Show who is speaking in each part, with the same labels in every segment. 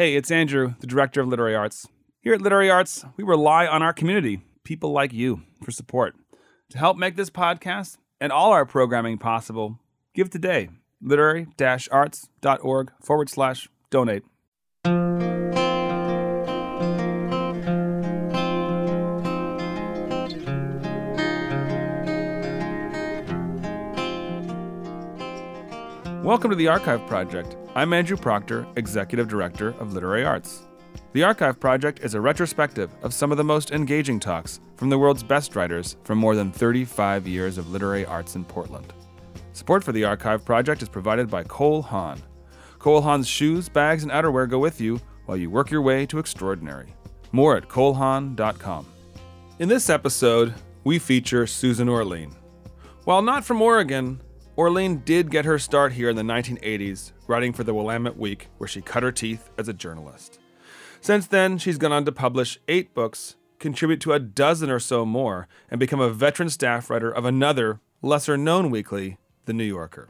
Speaker 1: Hey, it's Andrew, the Director of Literary Arts. Here at Literary Arts, we rely on our community, people like you, for support. To help make this podcast and all our programming possible, give today, literary-arts.org/donate. Welcome to the Archive Project. I'm Andrew Proctor, Executive Director of Literary Arts. The Archive Project is a retrospective of some of the most engaging talks from the world's best writers from more than 35 years of literary arts in Portland. Support for the Archive Project is provided by Cole Haan. Cole Haan's shoes, bags, and outerwear go with you while you work your way to extraordinary. More at colehaan.com. In this episode, we feature Susan Orlean. While not from Oregon, Orlean did get her start here in the 1980s, writing for the Willamette Week, where she cut her teeth as a journalist. Since then, she's gone on to publish 8 books, contribute to a dozen or so more, and become a veteran staff writer of another, lesser-known weekly, The New Yorker.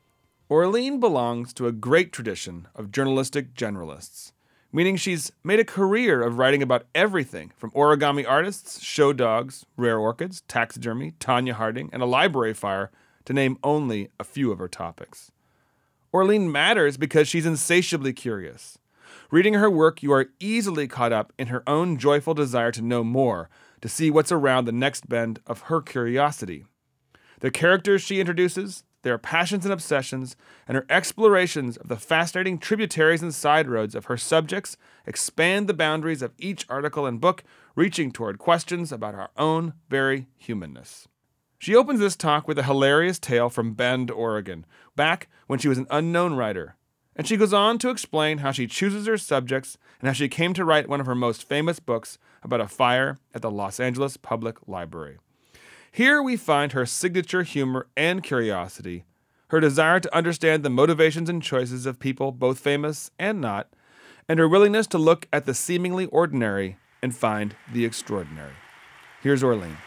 Speaker 1: Orlean belongs to a great tradition of journalistic generalists, meaning she's made a career of writing about everything from origami artists, show dogs, rare orchids, taxidermy, Tonya Harding, and a library fire, to name only a few of her topics. Orlean matters because she's insatiably curious. Reading her work, you are easily caught up in her own joyful desire to know more, to see what's around the next bend of her curiosity. The characters she introduces, their passions and obsessions, and her explorations of the fascinating tributaries and side roads of her subjects expand the boundaries of each article and book, reaching toward questions about our own very humanness. She opens this talk with a hilarious tale from Bend, Oregon, back when she was an unknown writer. And she goes on to explain how she chooses her subjects and how she came to write one of her most famous books about a fire at the Los Angeles Public Library. Here we find her signature humor and curiosity, her desire to understand the motivations and choices of people both famous and not, and her willingness to look at the seemingly ordinary and find the extraordinary. Here's Orlean.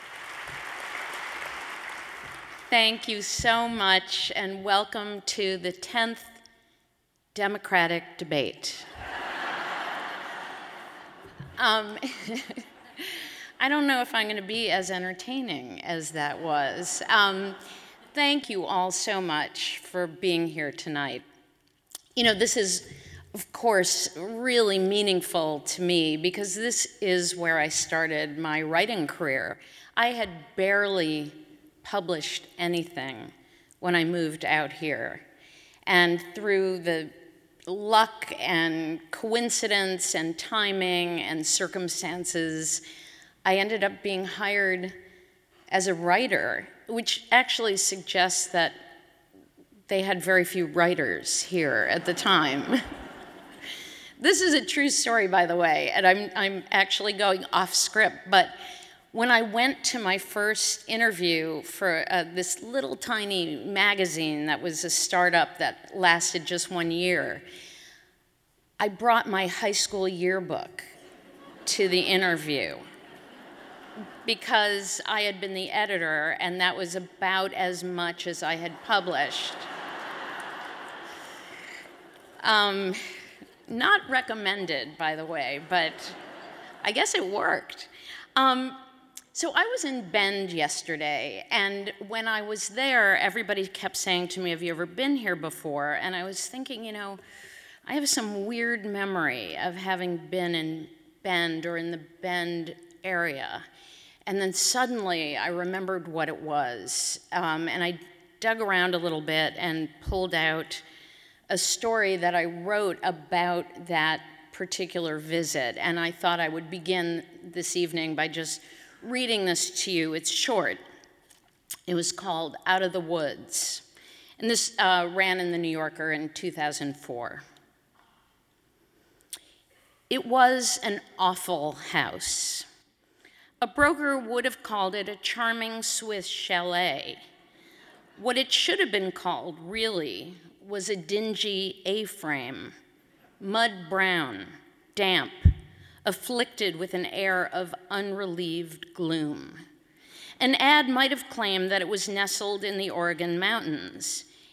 Speaker 2: Thank you so much, and welcome to the 10th Democratic debate. I don't know if I'm going to be as entertaining as that was. Thank you all so much for being here tonight. You know, this is, of course, really meaningful to me because this is where I started my writing career. I had barely published anything when I moved out here. And through the luck and coincidence and timing and circumstances, I ended up being hired as a writer, which actually suggests that they had very few writers here at the time. This is a true story, by the way, and I'm actually going off script, but when I went to my first interview for this little tiny magazine that was a startup that lasted just 1 year, I brought my high school yearbook to the interview because I had been the editor and that was about as much as I had published. Not recommended, by the way, but I guess it worked. So I was in Bend yesterday, and when I was there, everybody kept saying to me, have you ever been here before? And I was thinking, you know, I have some weird memory of having been in Bend or in the Bend area. And then suddenly I remembered what it was. And I dug around a little bit and pulled out a story that I wrote about that particular visit. And I thought I would begin this evening by just reading this to you. It's short. It was called Out of the Woods. And this ran in The New Yorker in 2004. It was an awful house. A broker would have called it a charming Swiss chalet. What it should have been called, really, was a dingy A-frame, mud brown, damp, afflicted with an air of unrelieved gloom. An ad might have claimed that it was nestled in the Oregon mountains.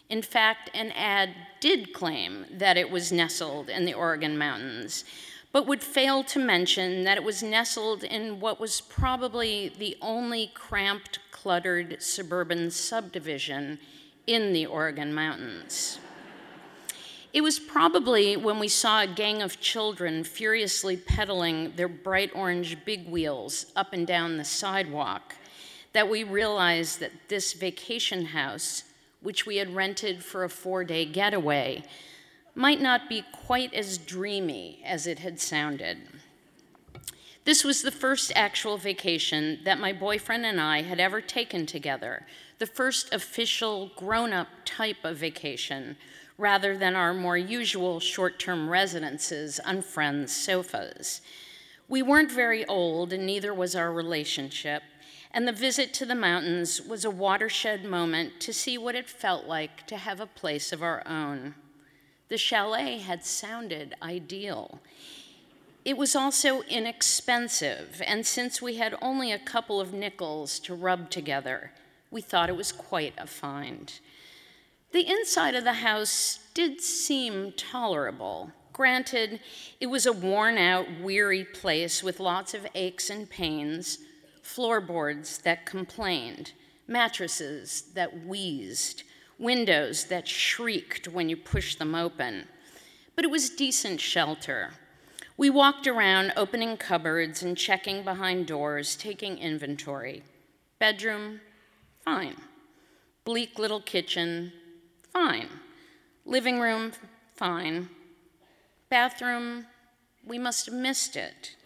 Speaker 2: In fact, an ad did claim that it was nestled in the Oregon Mountains, but would fail to mention that it was nestled in what was probably the only cramped, cluttered suburban subdivision in the Oregon Mountains. It was probably when we saw a gang of children furiously pedaling their bright orange big wheels up and down the sidewalk that we realized that this vacation house, which we had rented for a 4-day getaway, might not be quite as dreamy as it had sounded. This was the first actual vacation that my boyfriend and I had ever taken together, the first official grown-up type of vacation, rather than our more usual short-term residences on friends' sofas. We weren't very old, and neither was our relationship, and the visit to the mountains was a watershed moment to see what it felt like to have a place of our own. The chalet had sounded ideal. It was also inexpensive, and since we had only a couple of nickels to rub together, we thought it was quite a find. The inside of the house did seem tolerable. Granted, it was a worn-out, weary place with lots of aches and pains, floorboards that complained, mattresses that wheezed, windows that shrieked when you pushed them open. But it was decent shelter. We walked around opening cupboards and checking behind doors, taking inventory. Bedroom, fine. Bleak little kitchen, fine. Living room, fine. Bathroom, we must have missed it.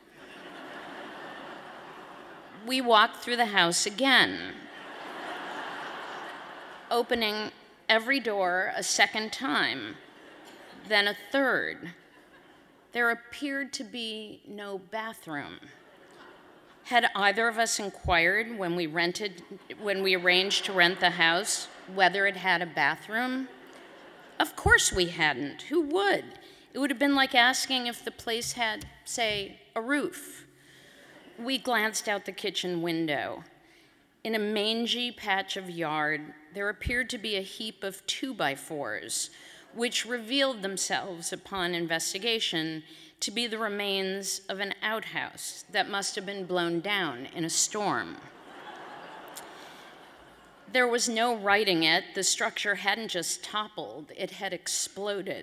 Speaker 2: We walked through the house again, opening every door a second time, then a third. There appeared to be no bathroom. Had either of us inquired when we arranged to rent the house whether it had a bathroom? Of course we hadn't. Who would? It would have been like asking if the place had, say, a roof. We glanced out the kitchen window. In a mangy patch of yard, there appeared to be a heap of 2x4s, which revealed themselves upon investigation to be the remains of an outhouse that must have been blown down in a storm. There was no righting it. The structure hadn't just toppled, it had exploded.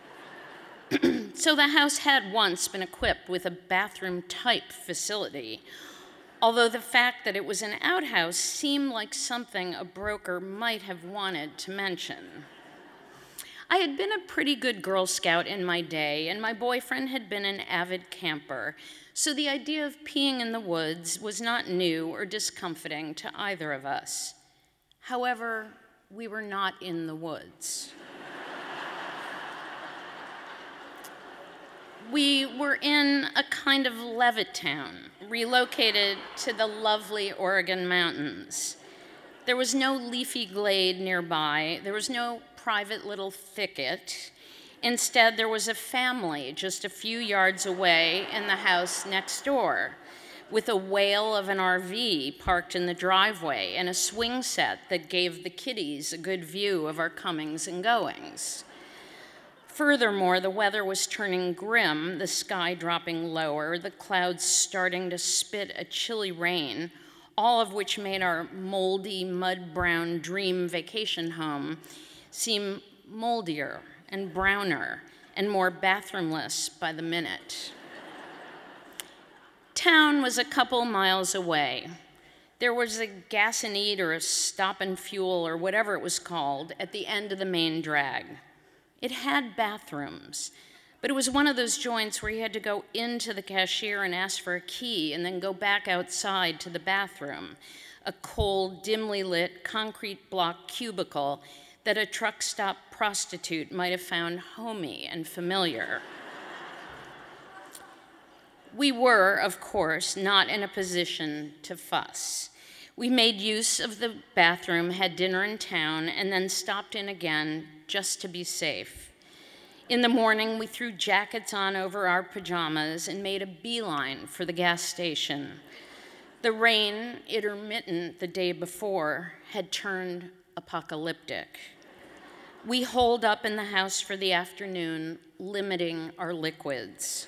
Speaker 2: So the house had once been equipped with a bathroom-type facility, although the fact that it was an outhouse seemed like something a broker might have wanted to mention. I had been a pretty good Girl Scout in my day, and my boyfriend had been an avid camper, so the idea of peeing in the woods was not new or discomforting to either of us. However, we were not in the woods. We were in a kind of Levittown, relocated to the lovely Oregon mountains. There was no leafy glade nearby. There was no private little thicket. Instead, there was a family just a few yards away in the house next door, with a whale of an RV parked in the driveway and a swing set that gave the kiddies a good view of our comings and goings. Furthermore, the weather was turning grim, the sky dropping lower, the clouds starting to spit a chilly rain, all of which made our moldy, mud-brown dream vacation home seem moldier and browner and more bathroomless by the minute. Town was a couple miles away. There was a gas and eat or a stop and fuel or whatever it was called at the end of the main drag. It had bathrooms, but it was one of those joints where you had to go into the cashier and ask for a key and then go back outside to the bathroom, a cold, dimly lit, concrete block cubicle that a truck stop prostitute might have found homey and familiar. We were, of course, not in a position to fuss. We made use of the bathroom, had dinner in town, and then stopped in again just to be safe. In the morning, we threw jackets on over our pajamas and made a beeline for the gas station. The rain, intermittent the day before, had turned apocalyptic. We holed up in the house for the afternoon, limiting our liquids.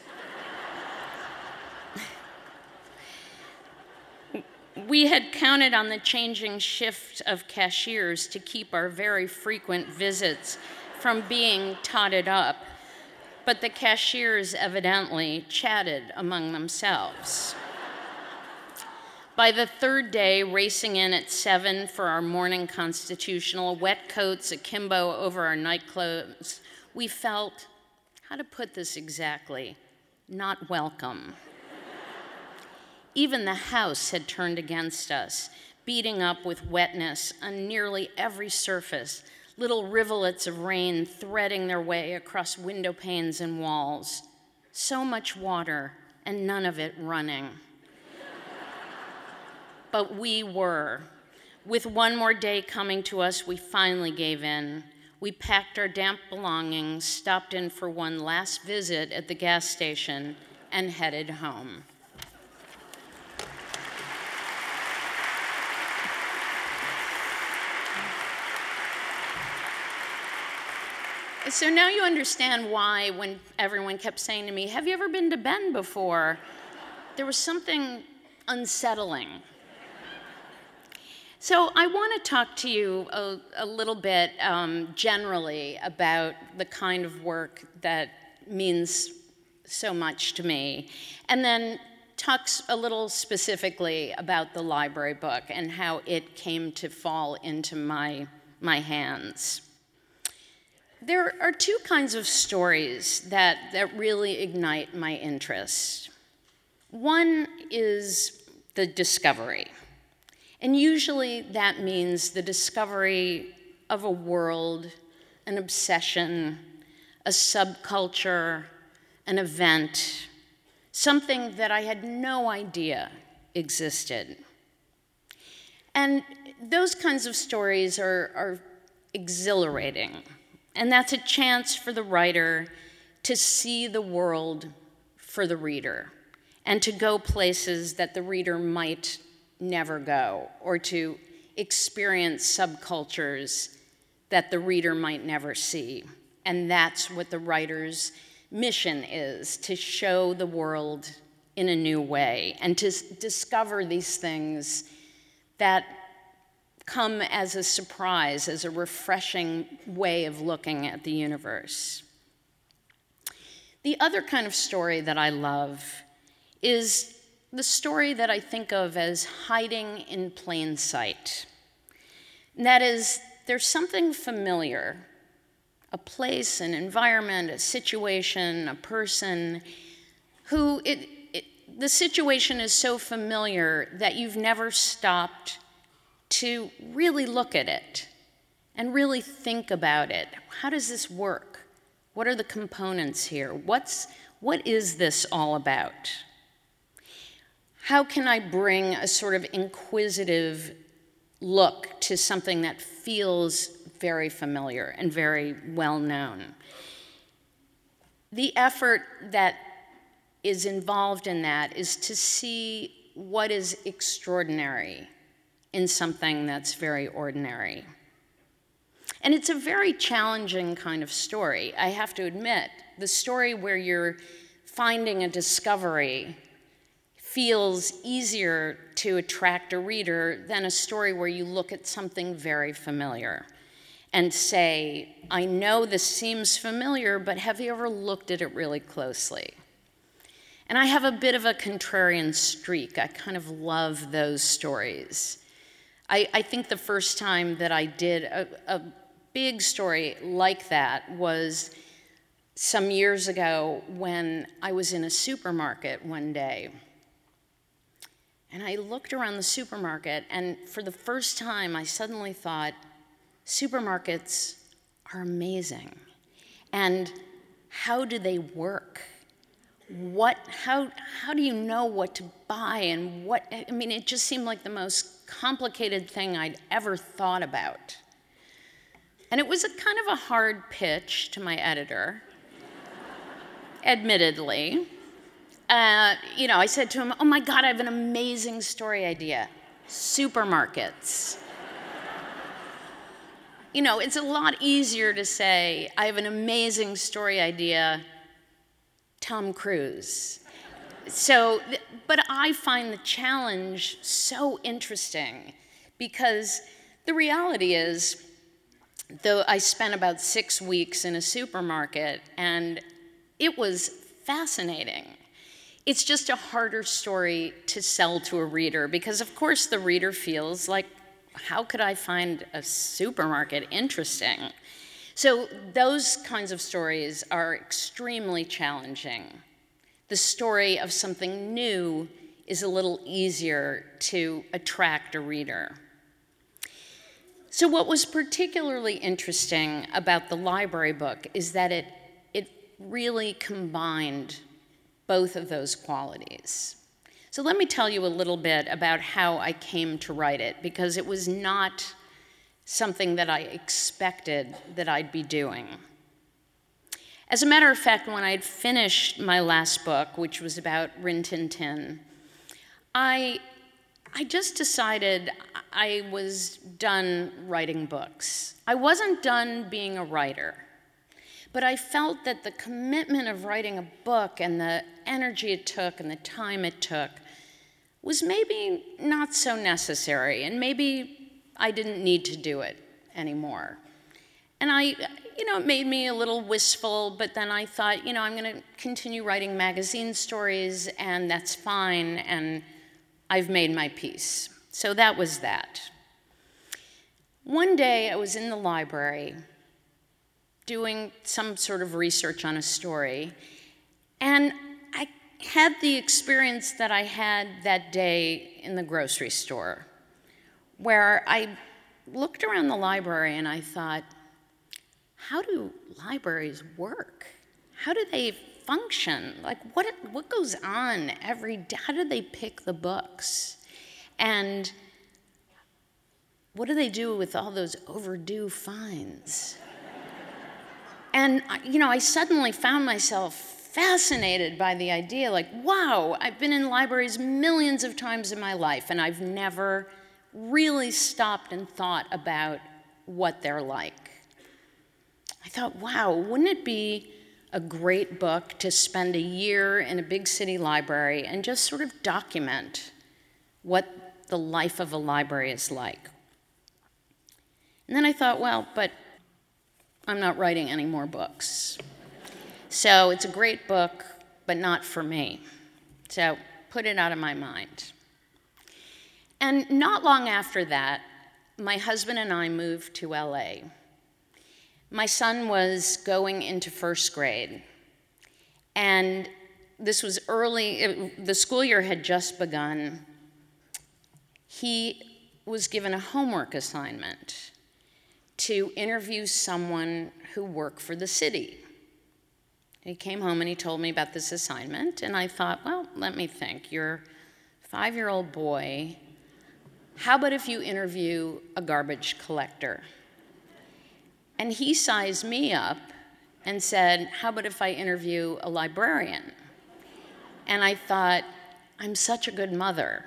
Speaker 2: We had counted on the changing shift of cashiers to keep our very frequent visits from being totted up, but the cashiers evidently chatted among themselves. By the third day, racing in at 7 for our morning constitutional, wet coats akimbo over our nightclothes, we felt, how to put this exactly, not welcome. Even the house had turned against us, beating up with wetness on nearly every surface, little rivulets of rain threading their way across window panes and walls. So much water, and none of it running. But we were. With one more day coming to us, we finally gave in. We packed our damp belongings, stopped in for one last visit at the gas station, and headed home. So now you understand why when everyone kept saying to me, "Have you ever been to Bend before?" There was something unsettling. So I want to talk to you a little bit generally about the kind of work that means so much to me, and then talk a little specifically about the library book and how it came to fall into my hands. There are two kinds of stories that really ignite my interest. One is the discovery. And usually that means the discovery of a world, an obsession, a subculture, an event, something that I had no idea existed. And those kinds of stories are exhilarating. And that's a chance for the writer to see the world for the reader and to go places that the reader might never go, or to experience subcultures that the reader might never see. And that's what the writer's mission is, to show the world in a new way and to discover these things that come as a surprise, as a refreshing way of looking at the universe. The other kind of story that I love is the story that I think of as hiding in plain sight. And that is, there's something familiar, a place, an environment, a situation, a person, who the situation is so familiar that you've never stopped to really look at it and really think about it. How does this work? What are the components here? What is this all about? How can I bring a sort of inquisitive look to something that feels very familiar and very well known? The effort that is involved in that is to see what is extraordinary in something that's very ordinary. And it's a very challenging kind of story, I have to admit. The story where you're finding a discovery feels easier to attract a reader than a story where you look at something very familiar and say, I know this seems familiar, but have you ever looked at it really closely? And I have a bit of a contrarian streak. I kind of love those stories. I think the first time that I did a big story like that was some years ago when I was in a supermarket one day. And I looked around the supermarket, and for the first time, I suddenly thought, supermarkets are amazing. And how do they work? How do you know what to buy and what? I mean, it just seemed like the most complicated thing I'd ever thought about. And it was a kind of a hard pitch to my editor, admittedly. I said to him, oh my God, I have an amazing story idea. Supermarkets. it's a lot easier to say, I have an amazing story idea, Tom Cruise. But I find the challenge so interesting because the reality is, though I spent about 6 weeks in a supermarket and it was fascinating, it's just a harder story to sell to a reader because, of course, the reader feels like, how could I find a supermarket interesting? So those kinds of stories are extremely challenging. The story of something new is a little easier to attract a reader. So what was particularly interesting about the library book is that it really combined both of those qualities. So let me tell you a little bit about how I came to write it, because it was not something that I expected that I'd be doing. As a matter of fact, when I had finished my last book, which was about Rin Tin Tin, I just decided I was done writing books. I wasn't done being a writer, but I felt that the commitment of writing a book and the energy it took and the time it took was maybe not so necessary, and maybe I didn't need to do it anymore. And it made me a little wistful, but then I thought, I'm going to continue writing magazine stories, and that's fine, and I've made my peace. So that was that. One day I was in the library doing some sort of research on a story, and I had the experience that I had that day in the grocery store, where I looked around the library and I thought, how do libraries work? How do they function? Like, what goes on every day? How do they pick the books? And what do they do with all those overdue fines? And, I suddenly found myself fascinated by the idea, like, wow, I've been in libraries millions of times in my life, and I've never really stopped and thought about what they're like. I thought, wow, wouldn't it be a great book to spend a year in a big city library and just sort of document what the life of a library is like? And then I thought, well, but I'm not writing any more books. So it's a great book, but not for me. So put it out of my mind. And not long after that, my husband and I moved to LA. My son was going into first grade, and this was early, the school year had just begun. He was given a homework assignment to interview someone who worked for the city. He came home and he told me about this assignment, and I thought, well, let me think. You're a 5-year-old boy. How about if you interview a garbage collector? And he sized me up and said, how about if I interview a librarian? And I thought, I'm such a good mother.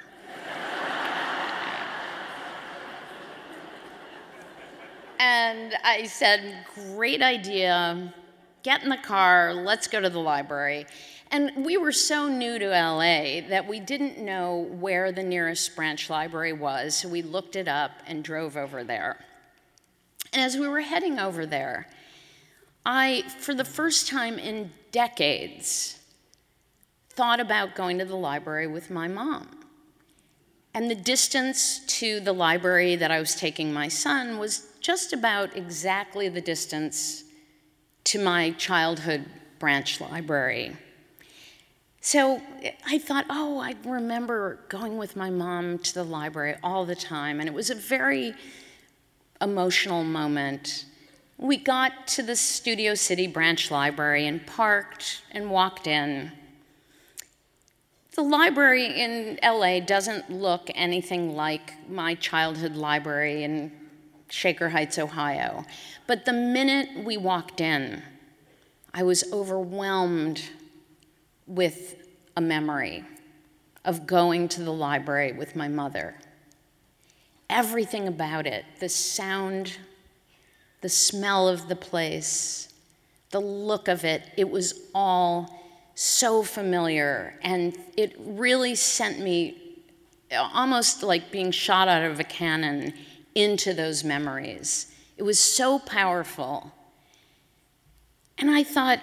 Speaker 2: And I said, great idea, get in the car, let's go to the library. And we were so new to LA that we didn't know where the nearest branch library was, so we looked it up and drove over there. And as we were heading over there, I, for the first time in decades, thought about going to the library with my mom. And the distance to the library that I was taking my son was just about exactly the distance to my childhood branch library. So I thought, oh, I remember going with my mom to the library all the time, and it was a very emotional moment. We got to the Studio City branch library and parked and walked in. The library in LA doesn't look anything like my childhood library in Shaker Heights, Ohio. But the minute we walked in, I was overwhelmed with a memory of going to the library with my mother. Everything about it, the sound, the smell of the place, the look of it. It was all so familiar, and it really sent me almost like being shot out of a cannon into those memories. It was so powerful. And I thought,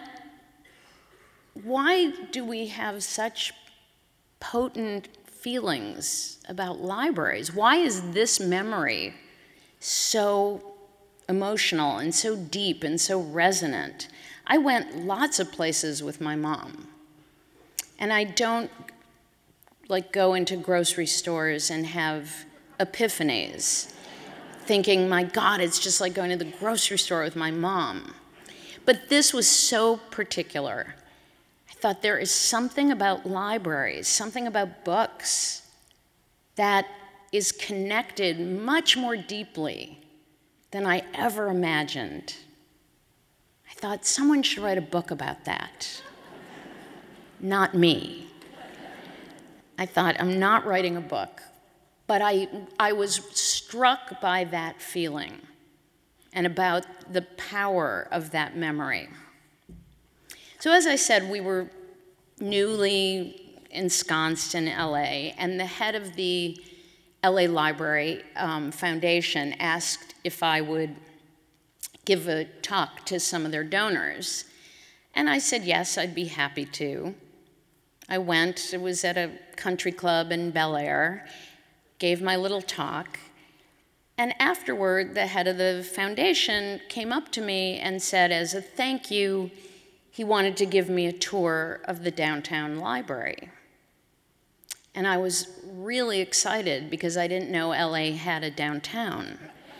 Speaker 2: why do we have such potent feelings about libraries? Why is this memory so emotional and so deep and so resonant? I went lots of places with my mom, and I don't go into grocery stores and have epiphanies, thinking, my God, it's just like going to the grocery store with my mom. But this was so particular. I thought there is something about libraries, something about books that is connected much more deeply than I ever imagined. I thought someone should write a book about that. Not me. I thought, I'm not writing a book, but I was struck by that feeling and about the power of that memory. So as I said, we were newly ensconced in LA, and the head of the LA Library Foundation asked if I would give a talk to some of their donors. And I said, yes, I'd be happy to. I went, it was at a country club in Bel Air, gave my little talk, and afterward, the head of the foundation came up to me and said, as a thank you, he wanted to give me a tour of the downtown library. And I was really excited because I didn't know LA had a downtown.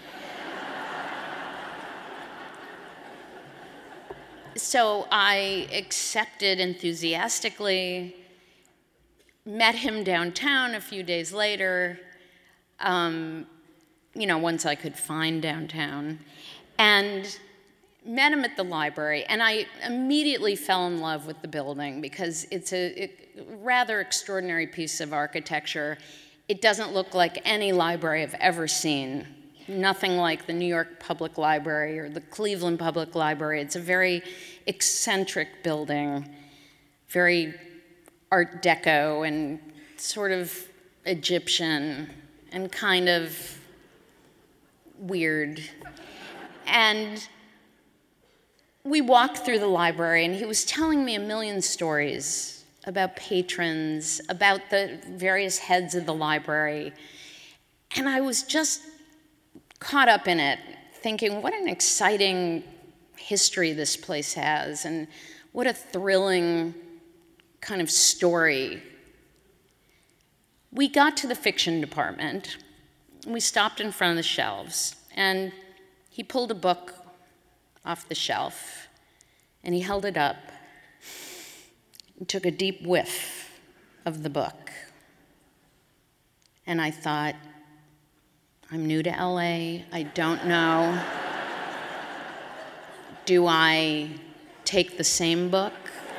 Speaker 2: So I accepted enthusiastically, met him downtown a few days later, once I could find downtown, and met him at the library. And I immediately fell in love with the building because it's a rather extraordinary piece of architecture. It doesn't look like any library I've ever seen. Nothing like the New York Public Library or the Cleveland Public Library. It's a very eccentric building, very Art Deco and sort of Egyptian and kind of weird. And we walked through the library, and he was telling me a million stories about patrons, about the various heads of the library. And I was just caught up in it, thinking, what an exciting history this place has, and what a thrilling kind of story. We got to the fiction department, and we stopped in front of the shelves, and he pulled a book off the shelf, and he held it up and took a deep whiff of the book. And I thought, I'm new to LA, I don't know. Do I take the same book,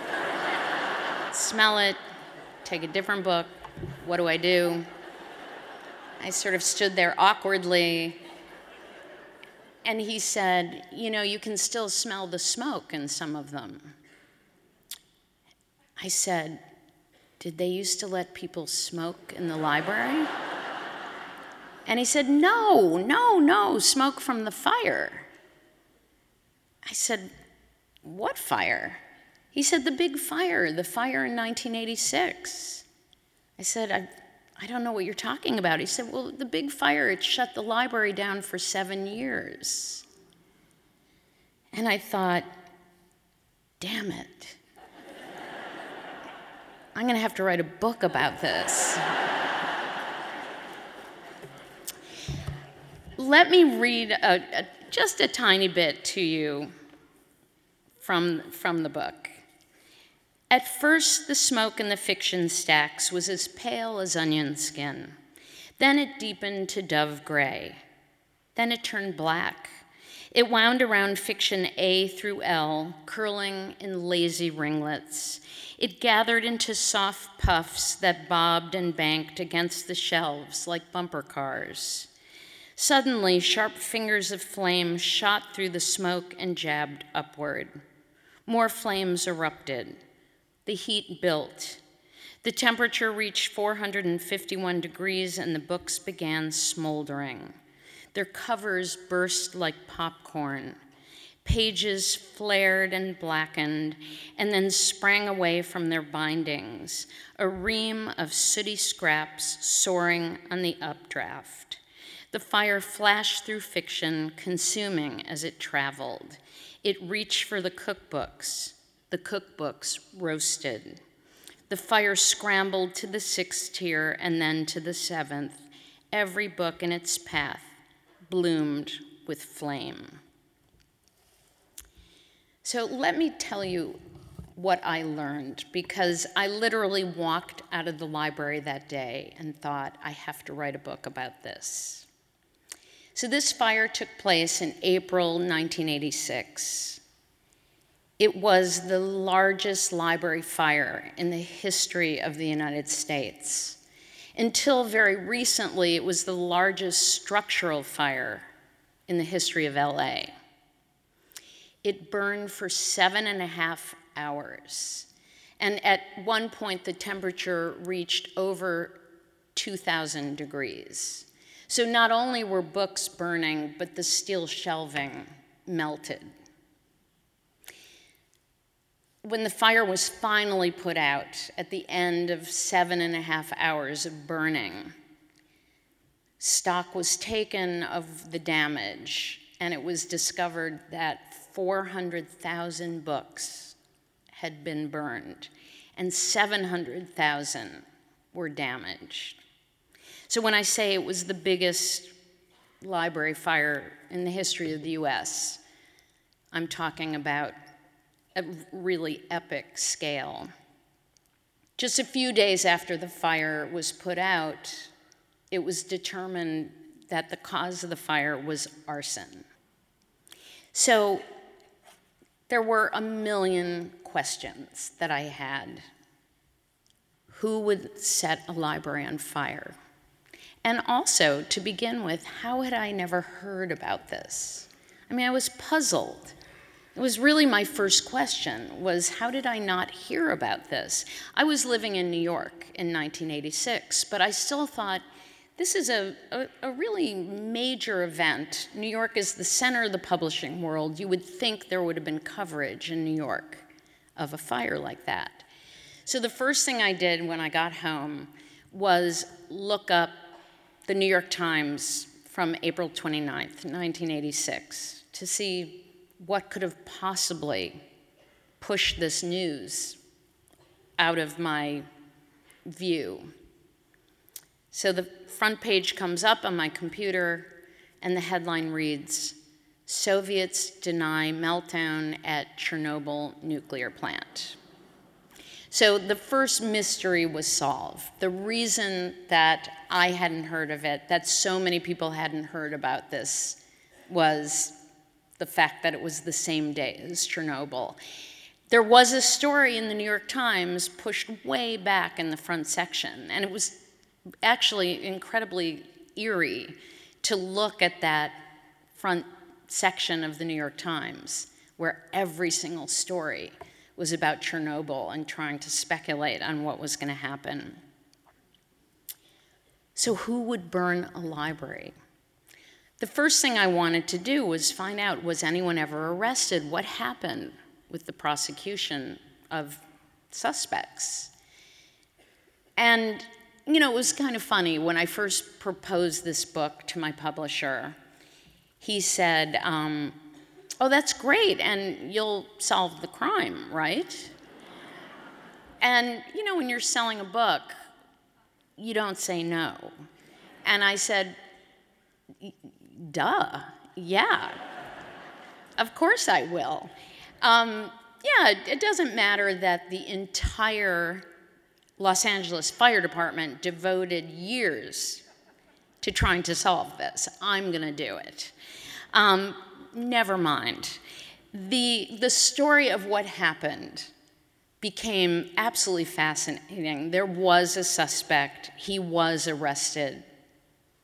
Speaker 2: smell it, take a different book? What do I do? I sort of stood there awkwardly, and he said, you can still smell the smoke in some of them. I said, did they used to let people smoke in the library? And he said, no, smoke from the fire. I said, what fire? He said, the big fire, the fire in 1986. I said, I don't know what you're talking about. He said, well, the big fire, it shut the library down for 7 years. And I thought, damn it. I'm going to have to write a book about this. Let me read just a tiny bit to you from the book. At first, the smoke in the fiction stacks was as pale as onion skin. Then it deepened to dove gray. Then it turned black. It wound around fiction A through L, curling in lazy ringlets. It gathered into soft puffs that bobbed and banked against the shelves like bumper cars. Suddenly, sharp fingers of flame shot through the smoke and jabbed upward. More flames erupted. The heat built. The temperature reached 451 degrees and the books began smoldering. Their covers burst like popcorn. Pages flared and blackened and then sprang away from their bindings, a ream of sooty scraps soaring on the updraft. The fire flashed through fiction, consuming as it traveled. It reached for the cookbooks. The cookbooks roasted. The fire scrambled to the 6th tier and then to the 7th. Every book in its path bloomed with flame. So let me tell you what I learned, because I literally walked out of the library that day and thought, I have to write a book about this. So this fire took place in April 1986. It was the largest library fire in the history of the United States. Until very recently, it was the largest structural fire in the history of LA. It burned for 7.5 hours. And at one point, the temperature reached over 2,000 degrees. So not only were books burning, but the steel shelving melted. When the fire was finally put out at the end of 7.5 hours of burning, stock was taken of the damage, and it was discovered that 400,000 books had been burned, and 700,000 were damaged. So when I say it was the biggest library fire in the history of the US, I'm talking about a really epic scale. Just a few days after the fire was put out, it was determined that the cause of the fire was arson. So there were a million questions that I had. Who would set a library on fire? And also, to begin with, how had I never heard about this? I mean, I was puzzled. It was really my first question, was how did I not hear about this? I was living in New York in 1986, but I still thought, this is a really major event. New York is the center of the publishing world. You would think there would have been coverage in New York of a fire like that. So the first thing I did when I got home was look up the New York Times from April 29th, 1986, to see what could have possibly pushed this news out of my view. So the front page comes up on my computer, and the headline reads, "Soviets deny meltdown at Chernobyl nuclear plant." So the first mystery was solved. The reason that I hadn't heard of it, that so many people hadn't heard about this, was the fact that it was the same day as Chernobyl. There was a story in the New York Times pushed way back in the front section, and it was actually incredibly eerie to look at that front section of the New York Times, where every single story was about Chernobyl and trying to speculate on what was going to happen. So who would burn a library? The first thing I wanted to do was find out, was anyone ever arrested? What happened with the prosecution of suspects? And, you know, it was kind of funny. When I first proposed this book to my publisher, he said, oh, that's great, and you'll solve the crime, right? And, you know, when you're selling a book, you don't say no. And I said, duh, yeah, of course I will. Yeah, it doesn't matter that the entire Los Angeles Fire Department devoted years to trying to solve this. I'm gonna do it. Never mind. The story of what happened became absolutely fascinating. There was a suspect. He was arrested.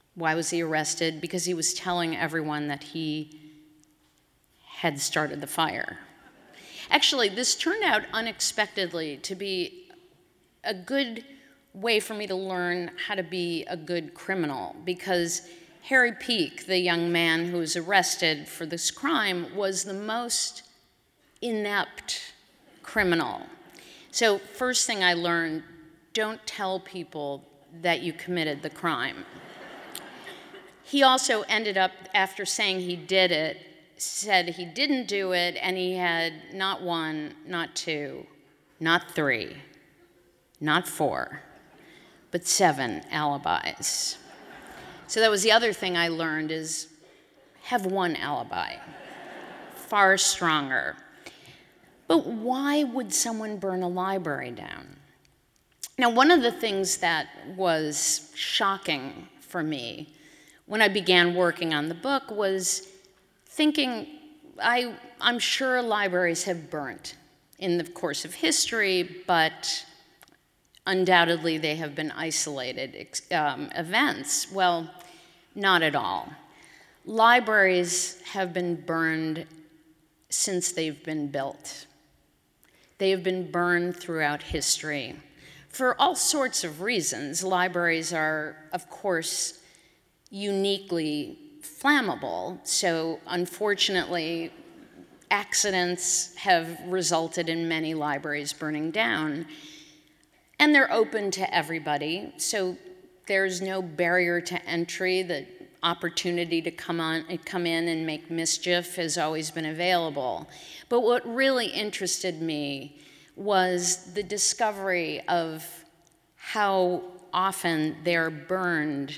Speaker 2: Why was he arrested? Because he was telling everyone that he had started the fire. Actually, this turned out unexpectedly to be a good way for me to learn how to be a good criminal, because Harry Peake, the young man who was arrested for this crime, was the most inept criminal. So first thing I learned, don't tell people that you committed the crime. He also ended up, after saying he did it, said he didn't do it, and he had not one, not two, not three, not four, but 7 alibis. So that was the other thing I learned, is have one alibi. Far stronger. But why would someone burn a library down? Now, one of the things that was shocking for me when I began working on the book was thinking, I'm sure libraries have burnt in the course of history, but undoubtedly they have been isolated events. Well, not at all. Libraries have been burned since they've been built. They have been burned throughout history for all sorts of reasons. Libraries are, of course, uniquely flammable, so unfortunately, accidents have resulted in many libraries burning down. And they're open to everybody, so there's no barrier to entry. The opportunity to come in and make mischief has always been available. But what really interested me was the discovery of how often they're burned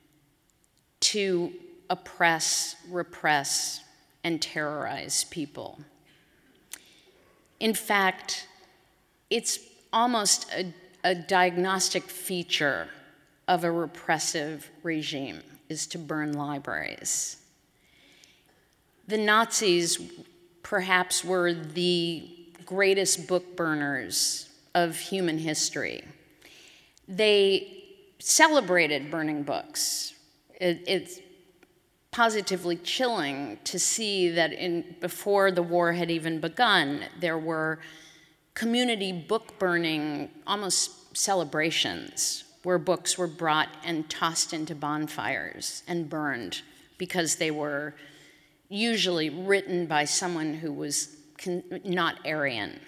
Speaker 2: to oppress, repress, and terrorize people. In fact, it's almost a diagnostic feature of a repressive regime is to burn libraries. The Nazis perhaps were the greatest book burners of human history. They celebrated burning books. It's positively chilling to see that before the war had even begun, there were community book burning, almost celebrations, where books were brought and tossed into bonfires and burned because they were usually written by someone who was not Aryan.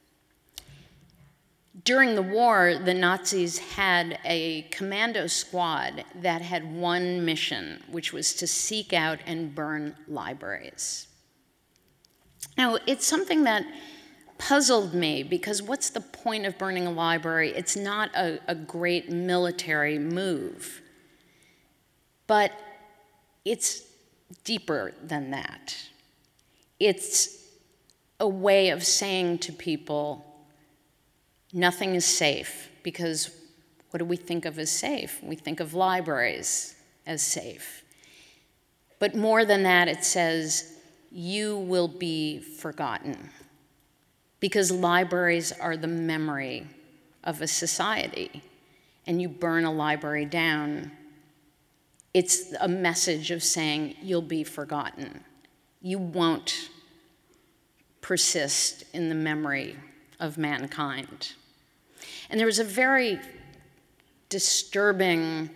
Speaker 2: During the war, the Nazis had a commando squad that had one mission, which was to seek out and burn libraries. Now, it's something that puzzled me, because what's the point of burning a library? It's not a great military move, but it's deeper than that. It's a way of saying to people, nothing is safe, because what do we think of as safe? We think of libraries as safe. But more than that, it says, you will be forgotten, because libraries are the memory of a society, and you burn a library down, it's a message of saying you'll be forgotten. You won't persist in the memory of mankind. And there was a very disturbing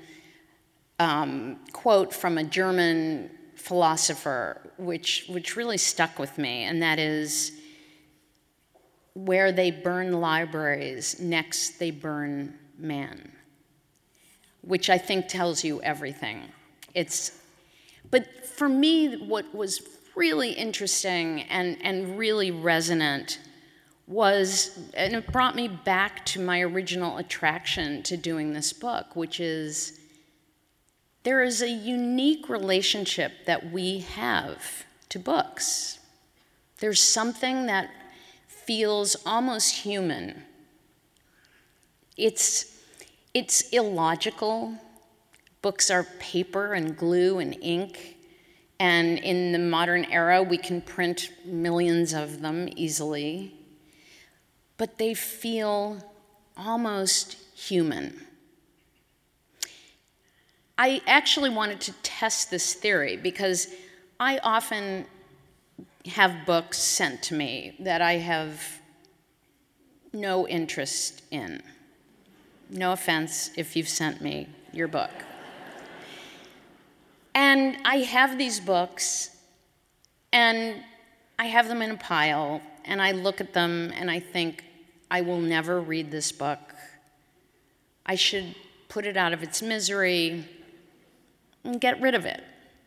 Speaker 2: quote from a German philosopher which really stuck with me, and that is, where they burn libraries, next they burn man, which I think tells you everything. But for me, what was really interesting and really resonant was, and it brought me back to my original attraction to doing this book, which is, there is a unique relationship that we have to books. There's something that feels almost human. It's illogical. Books are paper and glue and ink, and in the modern era, we can print millions of them easily, but they feel almost human. I actually wanted to test this theory because I often have books sent to me that I have no interest in. No offense if you've sent me your book. And I have these books, and I have them in a pile, and I look at them and I think, I will never read this book. I should put it out of its misery and get rid of it.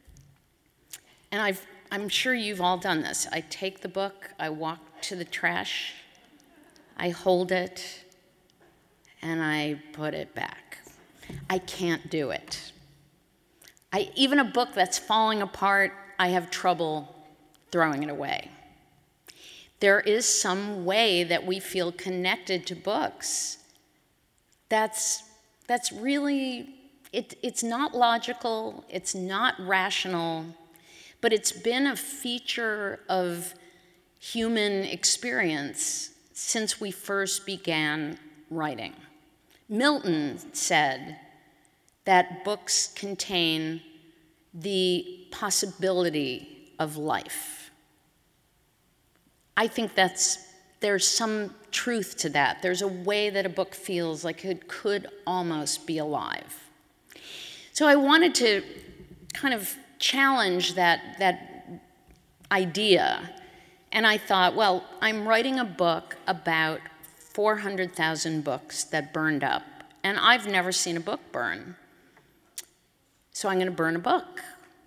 Speaker 2: And I'm sure you've all done this. I take the book, I walk to the trash, I hold it, and I put it back. I can't do it. Even a book that's falling apart, I have trouble throwing it away. There is some way that we feel connected to books that's really, it's not logical, it's not rational, but it's been a feature of human experience since we first began writing. Milton said that books contain the possibility of life. I think there's some truth to that. There's a way that a book feels like it could almost be alive. So I wanted to kind of challenge that idea. And I thought, well, I'm writing a book about 400,000 books that burned up, and I've never seen a book burn. So I'm going to burn a book.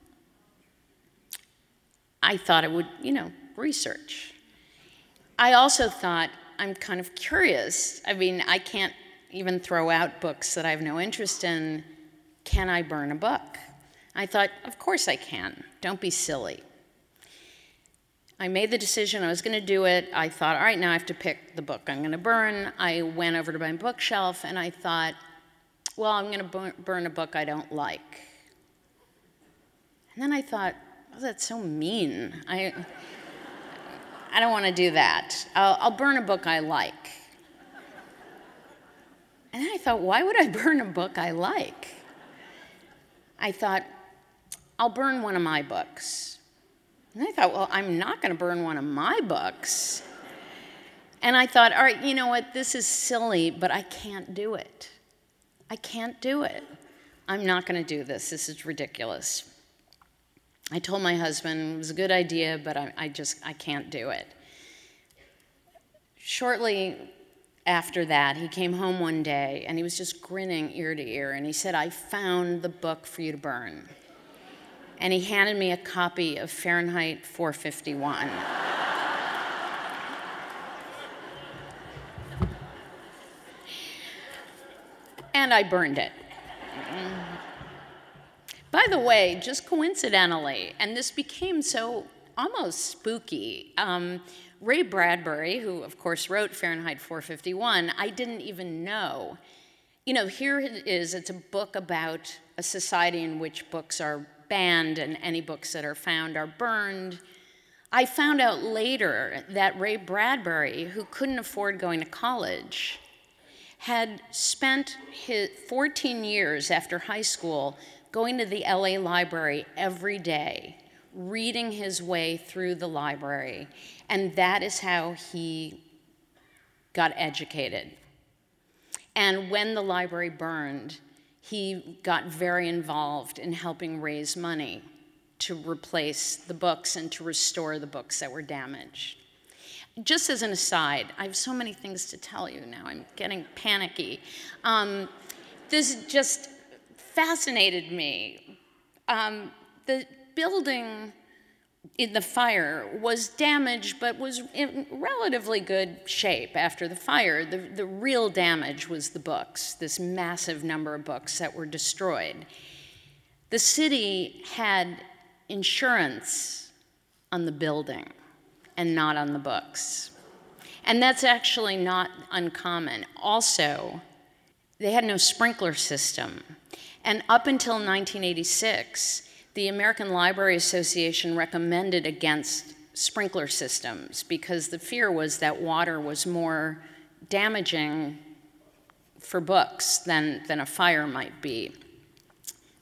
Speaker 2: I thought I would, research. I also thought, I'm kind of curious. I mean, I can't even throw out books that I have no interest in. Can I burn a book? I thought, of course I can. Don't be silly. I made the decision I was going to do it. I thought, all right, now I have to pick the book I'm going to burn. I went over to my bookshelf and I thought, well, I'm going to burn a book I don't like. And then I thought, oh, that's so mean. I don't want to do that. I'll burn a book I like. And then I thought, why would I burn a book I like? I thought, I'll burn one of my books. And I thought, well, I'm not going to burn one of my books. And I thought, all right, you know what? This is silly, but I can't do it. I can't do it. I'm not going to do this. This is ridiculous. I told my husband it was a good idea, but I can't do it. Shortly after that, he came home one day, and he was just grinning ear to ear, and he said, I found the book for you to burn. And he handed me a copy of Fahrenheit 451. And I burned it. By the way, just coincidentally, and this became so almost spooky, Ray Bradbury, who of course wrote Fahrenheit 451, I didn't even know. Here it is, it's a book about a society in which books are banned and any books that are found are burned. I found out later that Ray Bradbury, who couldn't afford going to college, had spent his 14 years after high school going to the LA library every day, reading his way through the library, and that is how he got educated. And when the library burned, he got very involved in helping raise money to replace the books and to restore the books that were damaged. Just as an aside, I have so many things to tell you now. I'm getting panicky. This just fascinated me. The building in the fire was damaged, but was in relatively good shape after the fire. The real damage was the books, this massive number of books that were destroyed. The city had insurance on the building and not on the books. And that's actually not uncommon. Also, they had no sprinkler system. And up until 1986, the American Library Association recommended against sprinkler systems because the fear was that water was more damaging for books than a fire might be.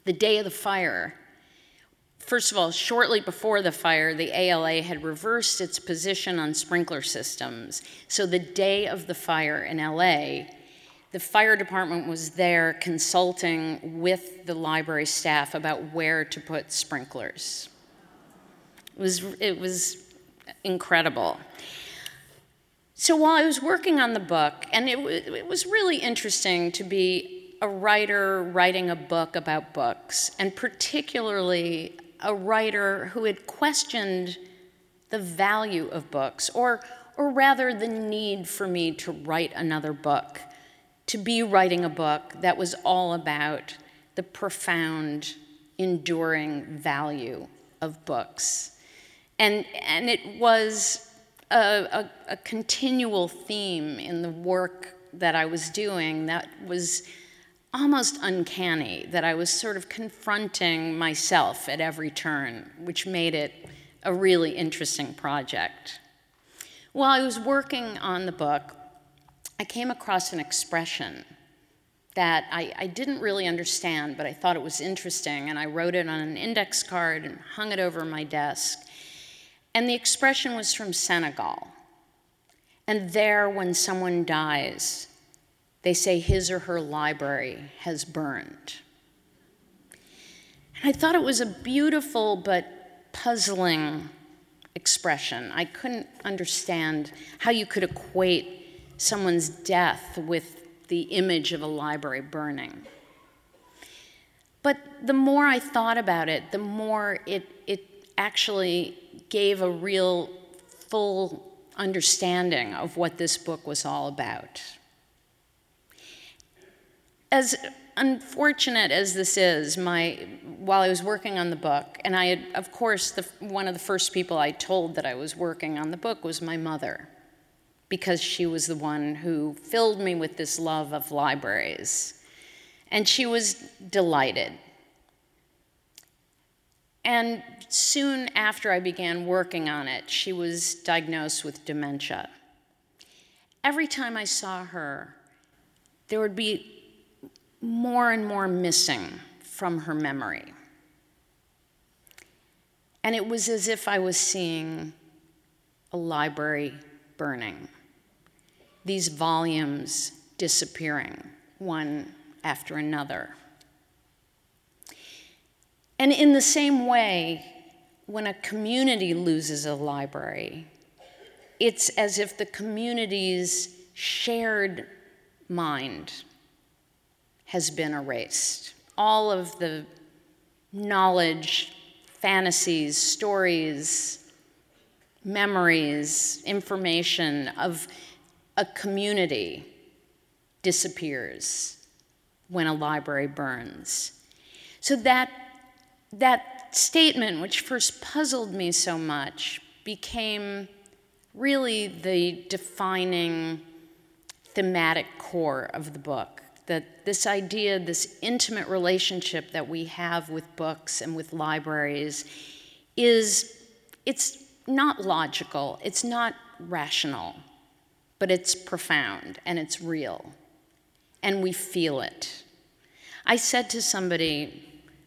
Speaker 2: the day of the fire, first of all, shortly before the fire, the ALA had reversed its position on sprinkler systems. So the day of the fire in LA, the fire department was there consulting with the library staff about where to put sprinklers. It was incredible. So while I was working on the book, and it was really interesting to be a writer writing a book about books, and particularly a writer who had questioned the value of books, or rather the need for me to write another book, to be writing a book that was all about the profound, enduring value of books. And it was a continual theme in the work that I was doing that was almost uncanny, that I was sort of confronting myself at every turn, which made it a really interesting project. While I was working on the book, I came across an expression that I didn't really understand, but I thought it was interesting, and I wrote it on an index card and hung it over my desk. And the expression was from Senegal. And there, when someone dies, they say his or her library has burned. And I thought it was a beautiful but puzzling expression. I couldn't understand how you could equate someone's death with the image of a library burning. But the more I thought about it, the more it actually gave a real full understanding of what this book was all about. As unfortunate as this is, while I was working on the book, and I had, of course, one of the first people I told that I was working on the book was my mother, because she was the one who filled me with this love of libraries. And she was delighted. And soon after I began working on it, she was diagnosed with dementia. Every time I saw her, there would be more and more missing from her memory. And it was as if I was seeing a library burning, these volumes disappearing one after another. And in the same way, when a community loses a library, it's as if the community's shared mind has been erased. All of the knowledge, fantasies, stories, memories, information of a community disappears when a library burns. So that statement, which first puzzled me so much, became really the defining thematic core of the book. That this idea, this intimate relationship that we have with books and with libraries it's not logical, it's not rational, but it's profound and it's real, and we feel it. I said to somebody,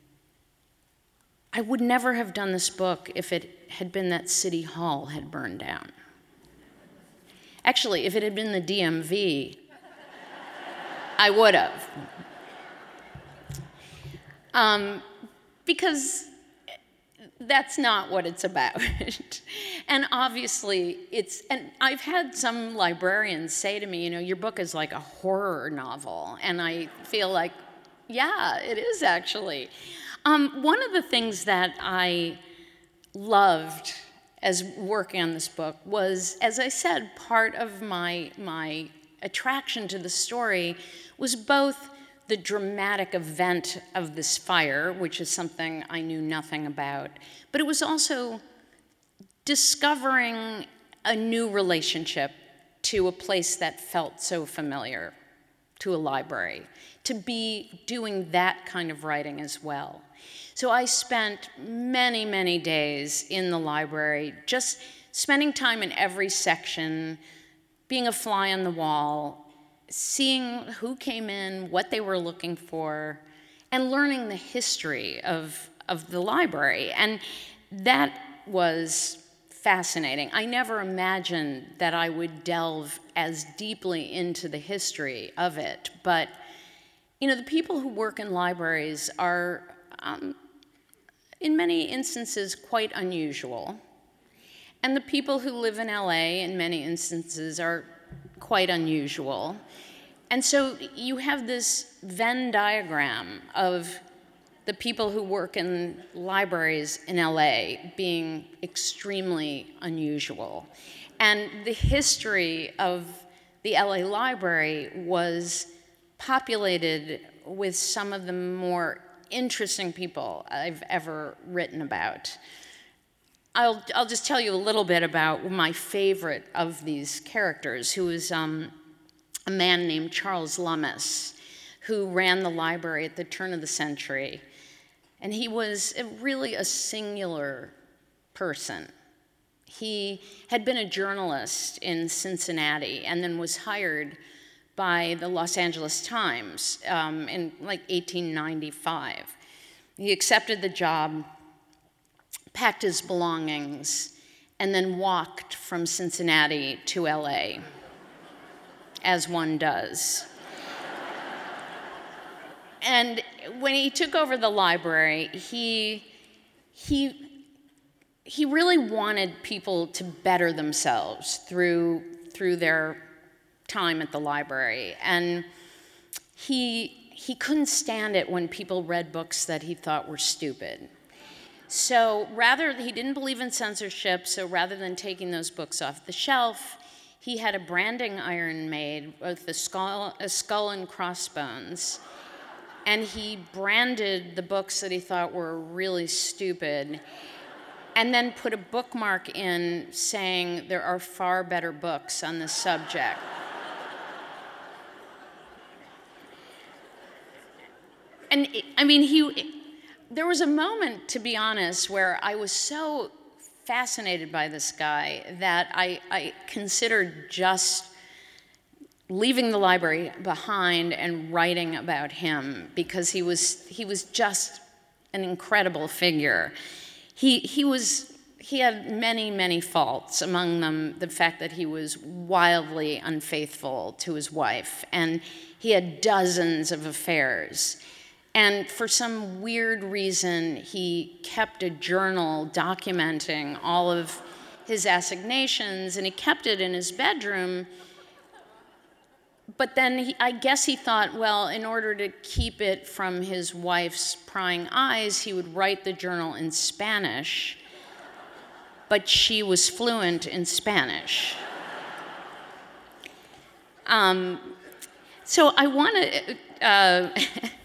Speaker 2: I would never have done this book if it had been that City Hall had burned down. Actually, if it had been the DMV, I would have. Because that's not what it's about. And obviously, and I've had some librarians say to me, your book is like a horror novel. And I feel like, yeah, it is actually. One of the things that I loved as working on this book was, as I said, part of my attraction to the story was both the dramatic event of this fire, which is something I knew nothing about, but it was also discovering a new relationship to a place that felt so familiar, to a library, to be doing that kind of writing as well. So I spent many, many days in the library, just spending time in every section, being a fly on the wall, seeing who came in, what they were looking for, and learning the history of the library. And that was fascinating. I never imagined that I would delve as deeply into the history of it. But, the people who work in libraries are, in many instances, quite unusual. And the people who live in LA, in many instances, are quite unusual. And so you have this Venn diagram of the people who work in libraries in LA being extremely unusual. And the history of the LA Library was populated with some of the more interesting people I've ever written about. I'll just tell you a little bit about my favorite of these characters, who is a man named Charles Lummis, who ran the library at the turn of the century. And he was really a singular person. He had been a journalist in Cincinnati and then was hired by the Los Angeles Times in 1895. He accepted the job, packed his belongings, and then walked from Cincinnati to LA, as one does. And when he took over the library, he really wanted people to better themselves through their time at the library. And he couldn't stand it when people read books that he thought were stupid. So he didn't believe in censorship, so rather than taking those books off the shelf, he had a branding iron made with a skull and crossbones, and he branded the books that he thought were really stupid, and then put a bookmark in saying there are far better books on this subject. And there was a moment, to be honest, where I was so fascinated by this guy that I considered just leaving the library behind and writing about him, because he was just an incredible figure. He had many faults, among them the fact that he was wildly unfaithful to his wife, and he had dozens of affairs. And for some weird reason, he kept a journal documenting all of his assignations, and he kept it in his bedroom. But then I guess he thought, well, in order to keep it from his wife's prying eyes, he would write the journal in Spanish, but she was fluent in Spanish. So I want to...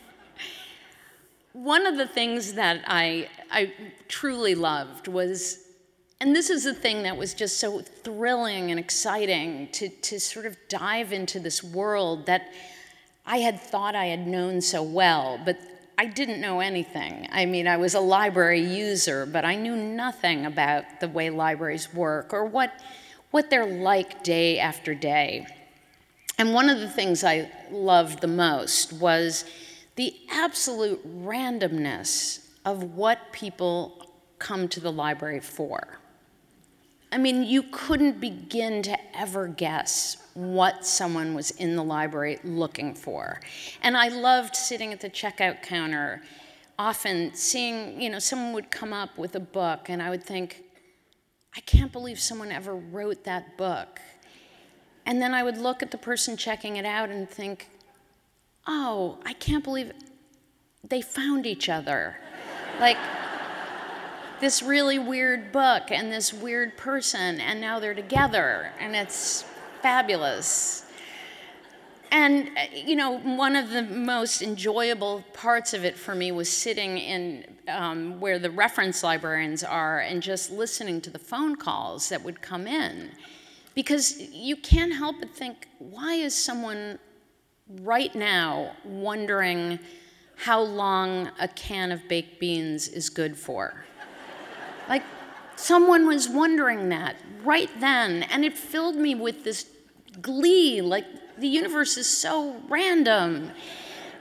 Speaker 2: One of the things that I truly loved was, and this is the thing that was just so thrilling and exciting, to sort of dive into this world that I had thought I had known so well, but I didn't know anything. I was a library user, but I knew nothing about the way libraries work or what they're like day after day. And one of the things I loved the most was the absolute randomness of what people come to the library for. You couldn't begin to ever guess what someone was in the library looking for. And I loved sitting at the checkout counter, often seeing, someone would come up with a book, and I would think, I can't believe someone ever wrote that book. And then I would look at the person checking it out and think, oh, I can't believe they found each other. Like, this really weird book and this weird person, and now they're together, and it's fabulous. And, one of the most enjoyable parts of it for me was sitting in where the reference librarians are and just listening to the phone calls that would come in. Because you can't help but think, why is someone right now wondering how long a can of baked beans is good for? Like, someone was wondering that right then, and it filled me with this glee, like the universe is so random.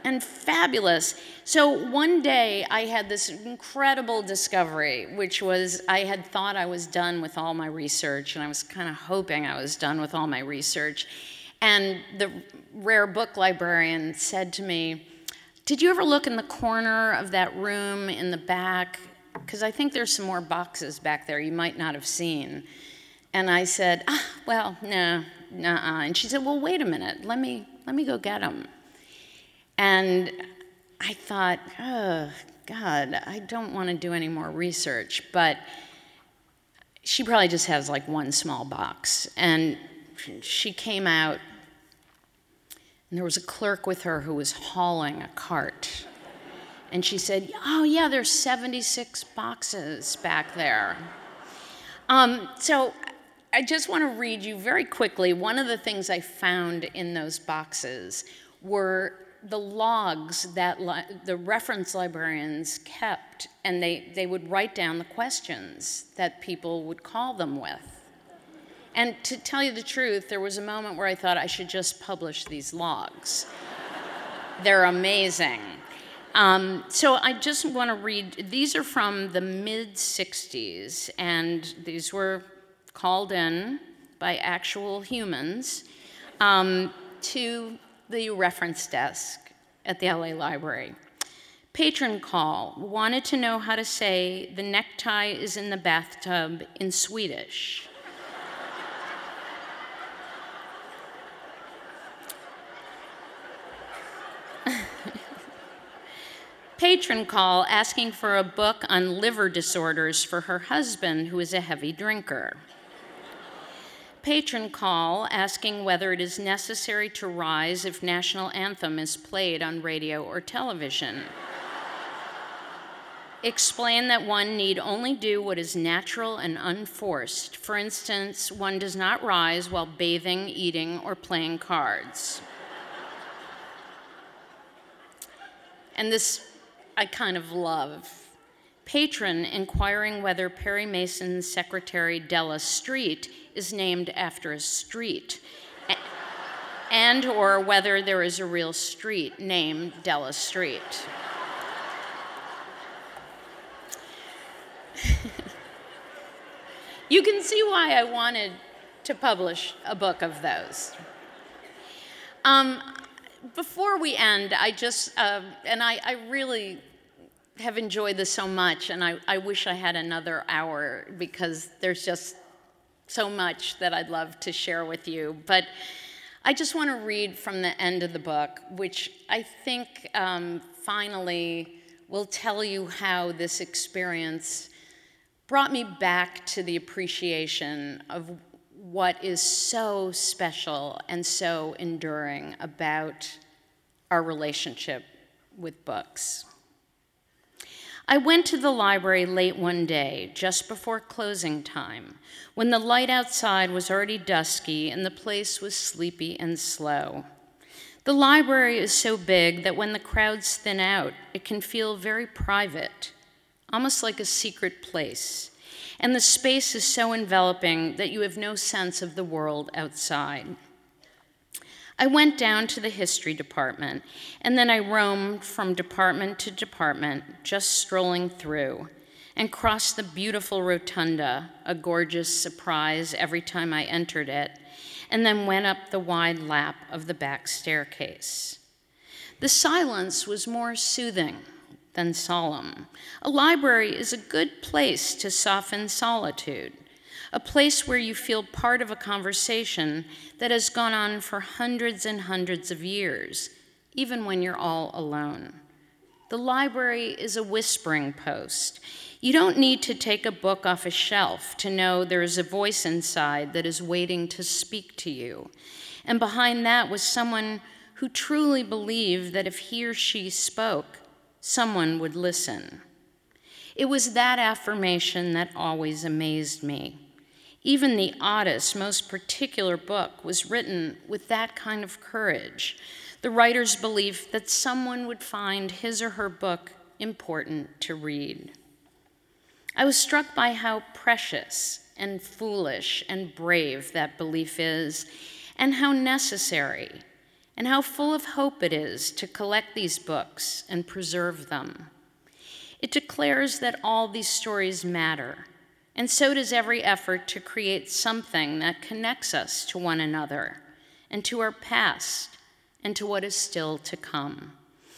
Speaker 2: and fabulous. So one day I had this incredible discovery, which was I had thought I was done with all my research, and I was kind of hoping I was done with all my research. And the rare book librarian said to me, "Did you ever look in the corner of that room in the back? Because I think there's some more boxes back there you might not have seen." And I said, "Well, no, nuh-uh." And she said, "Well, wait a minute, let me go get them." And I thought, oh, God, I don't want to do any more research. But she probably just has like one small box. And she came out, and there was a clerk with her who was hauling a cart. And she said, "Oh, yeah, there's 76 boxes back there." So I just want to read you very quickly. One of the things I found in those boxes were the logs that the reference librarians kept, and they would write down the questions that people would call them with. And to tell you the truth, there was a moment where I thought I should just publish these logs. They're amazing. So I just want to read, these are from the mid-'60s, and these were called in by actual humans to the reference desk at the LA Library. Patron call, wanted to know how to say "the necktie is in the bathtub" in Swedish. Patron call asking for a book on liver disorders for her husband, who is a heavy drinker. Patron call asking whether it is necessary to rise if national anthem is played on radio or television. Explain that one need only do what is natural and unforced. For instance, one does not rise while bathing, eating, or playing cards. And this I kind of love. Patron inquiring whether Perry Mason's secretary Della Street is named after a street, and or whether there is a real street named Della Street. You can see why I wanted to publish a book of those. Before we end, I just, and I really have enjoyed this so much, and I wish I had another hour because there's just so much that I'd love to share with you. But I just want to read from the end of the book, which I think finally will tell you how this experience brought me back to the appreciation of what is so special and so enduring about our relationship with books. I went to the library late one day, just before closing time, when the light outside was already dusky and the place was sleepy and slow. The library is so big that when the crowds thin out, it can feel very private, almost like a secret place. And the space is so enveloping that you have no sense of the world outside. I went down to the history department, and then I roamed from department to department, just strolling through, and crossed the beautiful rotunda, a gorgeous surprise every time I entered it, and then went up the wide lap of the back staircase. The silence was more soothing than solemn. A library is a good place to soften solitude, a place where you feel part of a conversation that has gone on for hundreds and hundreds of years, even when you're all alone. The library is a whispering post. You don't need to take a book off a shelf to know there is a voice inside that is waiting to speak to you. And behind that was someone who truly believed that if he or she spoke, someone would listen. It was that affirmation that always amazed me. Even the oddest, most particular book was written with that kind of courage, the writer's belief that someone would find his or her book important to read. I was struck by how precious and foolish and brave that belief is, and how necessary, and how full of hope it is to collect these books and preserve them. It declares that all these stories matter, and so does every effort to create something that connects us to one another and to our past and to what is still to come.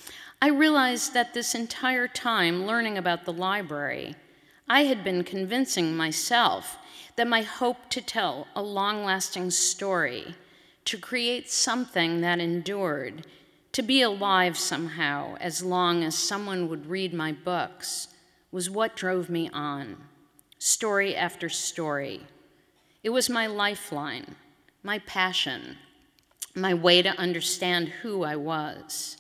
Speaker 2: I realized that this entire time learning about the library, I had been convincing myself that my hope to tell a long-lasting story, to create something that endured, to be alive somehow as long as someone would read my books, was what drove me on, story after story. It was my lifeline, my passion, my way to understand who I was.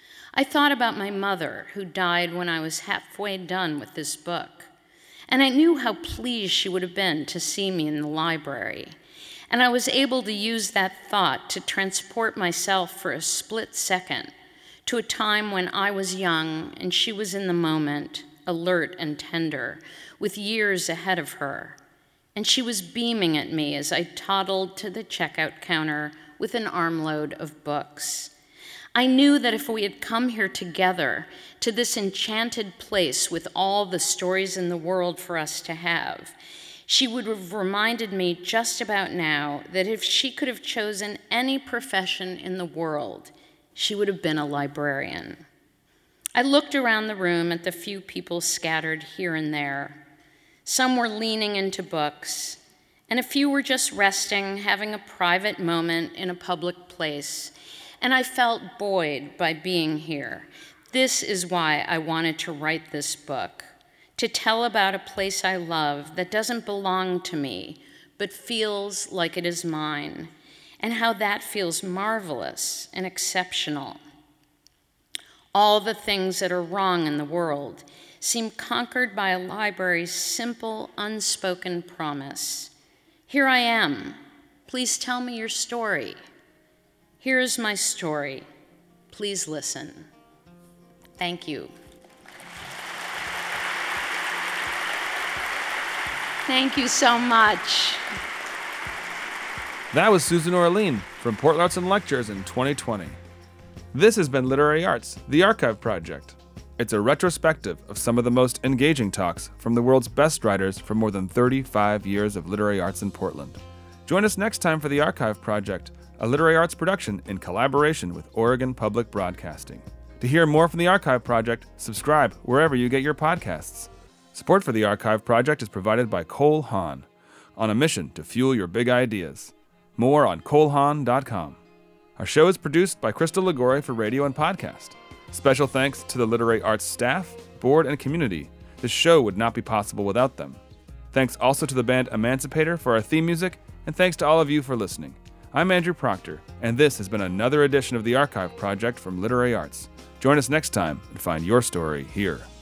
Speaker 2: I thought about my mother, who died when I was halfway done with this book, and I knew how pleased she would have been to see me in the library. And I was able to use that thought to transport myself for a split second to a time when I was young and she was in the moment, alert and tender, with years ahead of her. And she was beaming at me as I toddled to the checkout counter with an armload of books. I knew that if we had come here together to this enchanted place with all the stories in the world for us to have, she would have reminded me just about now that if she could have chosen any profession in the world, she would have been a librarian. I looked around the room at the few people scattered here and there. Some were leaning into books, and a few were just resting, having a private moment in a public place, and I felt buoyed by being here. This is why I wanted to write this book, to tell about a place I love that doesn't belong to me, but feels like it is mine, and how that feels marvelous and exceptional. All the things that are wrong in the world seem conquered by a library's simple, unspoken promise. Here I am. Please tell me your story. Here is my story. Please listen. Thank you. Thank you so much.
Speaker 1: That was Susan Orlean from Portland Arts and Lectures in 2020. This has been Literary Arts, the Archive Project. It's a retrospective of some of the most engaging talks from the world's best writers for more than 35 years of literary arts in Portland. Join us next time for the Archive Project, a literary arts production in collaboration with Oregon Public Broadcasting. To hear more from the Archive Project, subscribe wherever you get your podcasts. Support for the Archive Project is provided by Cole Haan, on a mission to fuel your big ideas. More on colehaan.com. Our show is produced by Crystal Ligori for radio and podcast. Special thanks to the literary arts staff, board, and community. This show would not be possible without them. Thanks also to the band Emancipator for our theme music, and thanks to all of you for listening. I'm Andrew Proctor, and this has been another edition of the Archive Project from Literary Arts. Join us next time and find your story here.